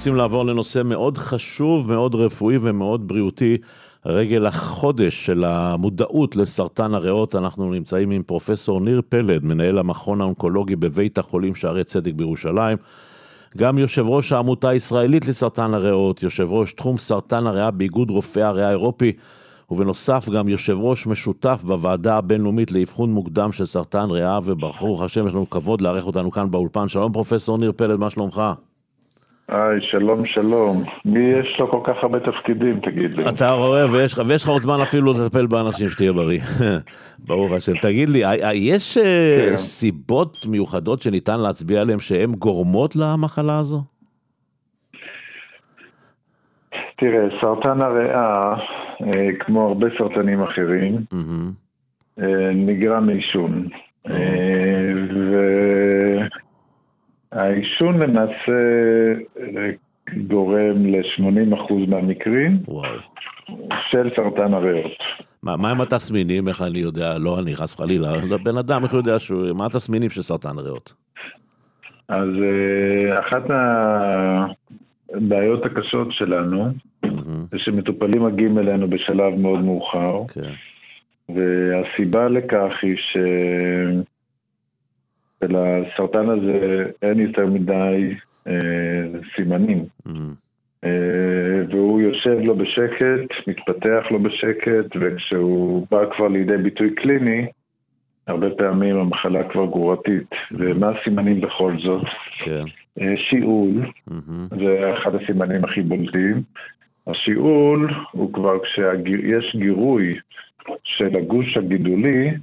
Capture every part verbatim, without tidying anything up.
רוצים לעבור לנושא מאוד חשוב, מאוד רפואי ומאוד בריאותי, רגל החודש של המודעות לסרטן הריאות. אנחנו נמצאים עם פרופסור ניר פלד, מנהל המכון האונקולוגי בבית החולים שערי צדק בירושלים, גם יושב ראש העמותה הישראלית לסרטן הריאות, יושב ראש תחום סרטן הריאה באיגוד רופאי הריאה האירופי, ובנוסף גם יושב ראש משותף בוועדה הבינלאומית לאבחון מוקדם של סרטן ריאה, וברוך השם יש לנו כבוד לארח אותנו כאן באולפן. שלום פרופסור ניר פלד, מה שלומך? היי, שלום שלום. מי יש לו כל כך הרבה תפקידים, תגיד לי? אתה רואה, ויש, ויש לך עוד זמן אפילו לטפל באנשים שתהיה בריא. ברוך השם. תגיד לי, יש כן. סיבות מיוחדות שניתן להצביע עליהן שהן גורמות למחלה הזו? תראה, סרטן הריאה, כמו הרבה סרטנים אחרים, mm-hmm. נגרם מעישון. Mm-hmm. והעישון למעשה גורם ל-שמונים אחוז מהמקרים וואו. של סרטן הריאות. מה, מה הם התסמינים? איך אני יודע? לא אני, חס וחלילה. בן אדם, איך יודע שהוא... מה התסמינים של סרטן הריאות? אז אחת מהבעיות הקשות שלנו, זה שמטופלים מגיעים אלינו בשלב מאוד מאוחר, והסיבה לכך היא ש... ולסרטן הזה אין יותר מדי אה, סימנים. Mm-hmm. אה, והוא יושב לו בשקט, מתפתח לו בשקט, וכשהוא בא כבר לידי ביטוי קליני, הרבה פעמים המחלה כבר גרורתית. Mm-hmm. ומה הסימנים בכל זאת? Okay. אה, שיעול, mm-hmm. זה אחד הסימנים הכי בולטים. השיעול הוא כבר כשיש גירוי של הגוש הגידולי,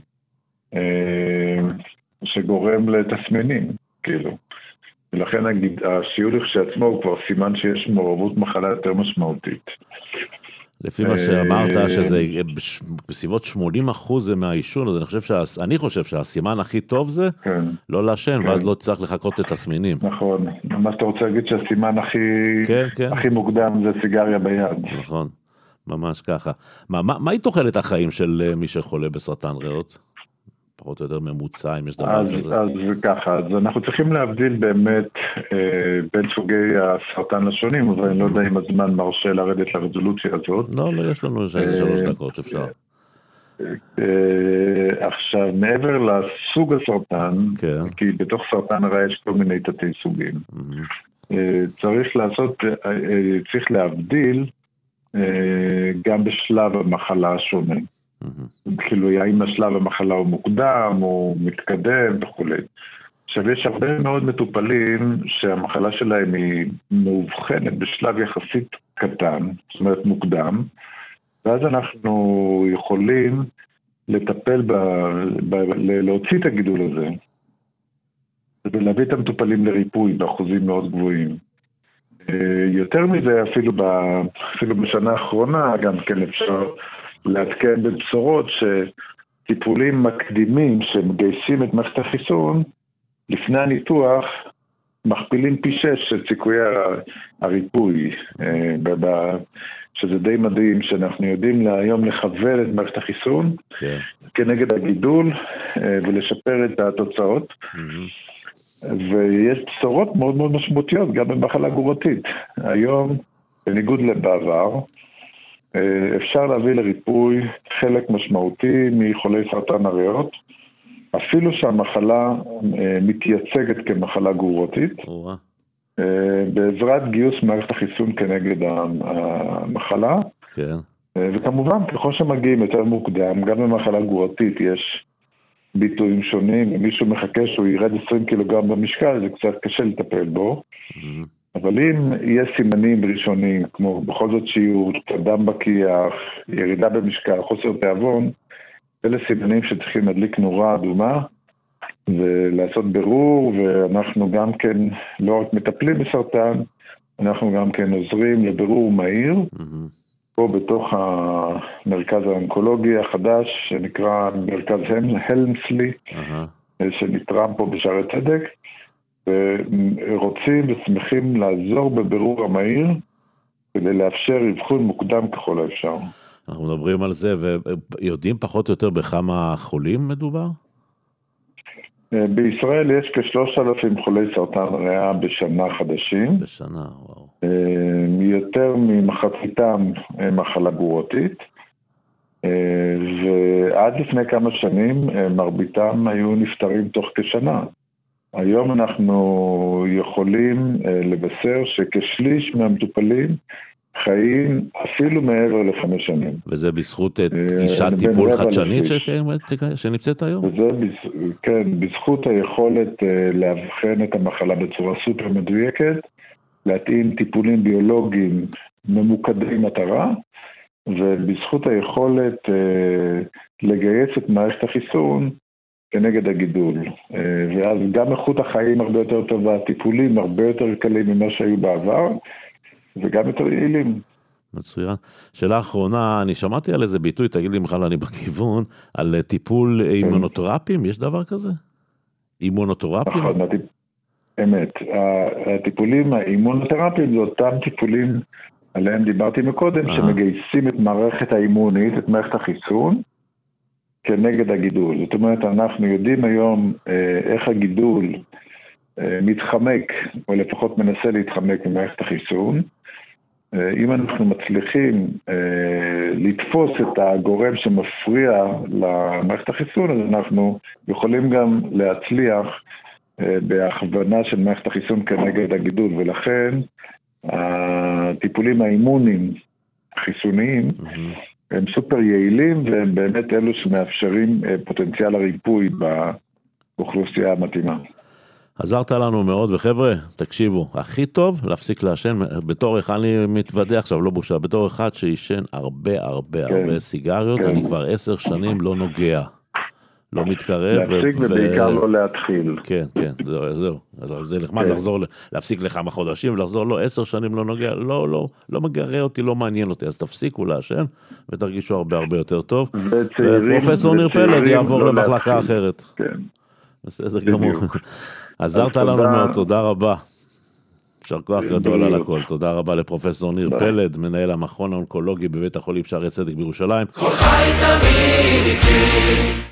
אה, שגורם לתסמינים, כאילו. ולכן השיעול כשעצמו הוא כבר סימן שיש מעורבות מחלה יותר משמעותית. לפי מה שאמרת, שזה בסביבות שמונים אחוז זה מהעישון, אז אני חושב, שה... אני חושב שהסימן הכי טוב זה כן. לא לעשן, כן. ואז לא צריך לחכות לתסמינים. נכון. מה שאתה רוצה להגיד שהסימן הכי, כן, כן. הכי מוקדם זה סיגריה ביד. נכון, ממש ככה. מה, מה, מה היא תוחלת החיים של מי שחולה בסרטן ריאות? פחות או יותר ממוצע, אם יש דבר אז, כזה. אז ככה, אז אנחנו צריכים להבדיל באמת אה, בין סוגי הסרטן השונים, אבל אני לא יודע אם הזמן מרשה לרדת לרזולוציה הזאת. לא, לא, יש לנו איזה שלוש דקות, אפשר. אה, אה, עכשיו, מעבר לסוג הסרטן, כן. כי בתוך סרטן הריאה יש כל מיני תתי סוגים, mm-hmm. אה, צריך לעשות, אה, אה, צריך להבדיל אה, גם בשלב המחלה השונה. כאילו, האם השלב המחלה הוא מוקדם, הוא מתקדם וכו'. עכשיו, יש הרבה מאוד מטופלים שהמחלה שלהם היא מאובחנת בשלב יחסית קטן, זאת אומרת מוקדם, ואז אנחנו יכולים לטפל, ב, ב, להוציא את הגידול הזה, ולהביא את המטופלים לריפוי באחוזים מאוד גבוהים. יותר מזה, אפילו, ב, אפילו בשנה האחרונה, גם כן אפשר לעדכן בבשורות שטיפולים מקדימים שמגייסים את מערכת החיסון, לפני הניתוח, מכפילים פי שש את סיכויי הריפוי, שזה די מדהים, שאנחנו יודעים היום לכוון את מערכת החיסון, כן. כנגד הגידול, ולשפר את התוצאות. Mm-hmm. ויש בשורות מאוד מאוד משמעותיות, גם במחלה גרורתית. היום, בניגוד לבעבר, אפשר להביא לריפוי חלק משמעותי מחולי סרטן הריאות, אפילו שהמחלה מתייצגת כמחלה גרורתית, בעזרת גיוס מערכת החיסון כנגד המחלה, כן. וכמובן ככל שמגיעים יותר מוקדם, גם במחלה גרורתית יש ביטויים שונים, אם מישהו מחכה שהוא ירד עשרים קילוגרם במשקל, זה קצת קשה לטפל בו, mm-hmm. אבל אם יש סימנים ראשונים, כמו בכל זאת שיעור, דם בקיח, ירידה במשקל, חוסר תיאבון, אלה סימנים שצריכים להדליק נורה אדומה, ולעשות בירור, ואנחנו גם כן לא רק מטפלים בסרטן, אנחנו גם כן עוזרים לבירור מהיר, mm-hmm. פה בתוך המרכז האונקולוגי החדש, שנקרא מרכז הלמסלי, uh-huh. שנתרם פה בשערי צדק, ורוצים ושמחים לעזור בבירור המהיר, כדי לאפשר אבחון מוקדם ככל האפשר. אנחנו מדברים על זה, ויודעים פחות או יותר בכמה חולים מדובר? בישראל יש כשלושת אלפים חולי סרטן ריאה בשנה חדשים. בשנה, וואו. יותר ממחציתם מחלה גרורתית, ועד לפני כמה שנים מרביתם היו נפטרים תוך כשנה. היום אנחנו יכולים לבשר שכשליש מהמטופלים חיים אפילו מעבר לחמש שנים. וזה בזכות גישת טיפול חדשנית שנמצאת היום? וזה, כן, בזכות היכולת להבחן את המחלה בצורה סופר מדויקת, להתאים טיפולים ביולוגיים ממוקדי מטרה, ובזכות היכולת לגייס את מערכת החיסון כנגד הגידול. ואז גם איכות החיים הרבה יותר טובה, הטיפולים הרבה יותר קלים ממה שהיו בעבר, וגם יותר יעילים. מצוין. שאלה אחרונה, אני שמעתי על איזה ביטוי, תגיד לי בכלל אני בכיוון, על טיפול אימונותרפיים, יש דבר כזה? אימונותרפיים? נכון, אמת. הטיפולים האימונותרפיים זה אותם טיפולים עליהם דיברתי מקודם, שמגייסים את מערכת האימונית, את מערכת החיסון, כנגד הגידול. זאת אומרת, אנחנו יודעים היום איך הגידול מתחמק, או לפחות מנסה להתחמק ממערכת החיסון. אם אנחנו מצליחים לתפוס את הגורם שמפריע למערכת החיסון, אז אנחנו יכולים גם להצליח בהכוונה של מערכת החיסון כנגד הגידול, ולכן הטיפולים האימוניים החיסוניים הם סופר יעילים, והם באמת אלו שמאפשרים פוטנציאל הריפוי באוכלוסייה המתאימה. עזרת לנו מאוד, וחבר'ה, תקשיבו, הכי טוב להפסיק לעשן, בתור אחד אני מתוודע עכשיו, לא בושה, בתור אחד שישן הרבה הרבה כן, הרבה סיגריות, כן. אני כבר עשר שנים לא נוגע, לא מתקרב. להפסיק ו... ובעיקר לא להתחיל. כן, כן, זהו, זהו. זה נחמד כן. לחזור, להפסיק לכמה חודשים, ולחזור, לא, עשר שנים לא נוגע, לא, לא, לא מגרה אותי, לא מעניין אותי, אז תפסיקו לעשן, ותרגישו הרבה הרבה יותר טוב. ופרופסור ניר פלד יעבור לא למחלקה להתחיל. אחרת. כן. בסדר גמור. עזרת לנו מאוד, תודה רבה. שר כוח גדול על הכל. תודה רבה לפרופסור ניר פלד, מנהל המכון האונקולוגי בבית החולים שערי צדק בירושלים. כל חי תמיד איתי.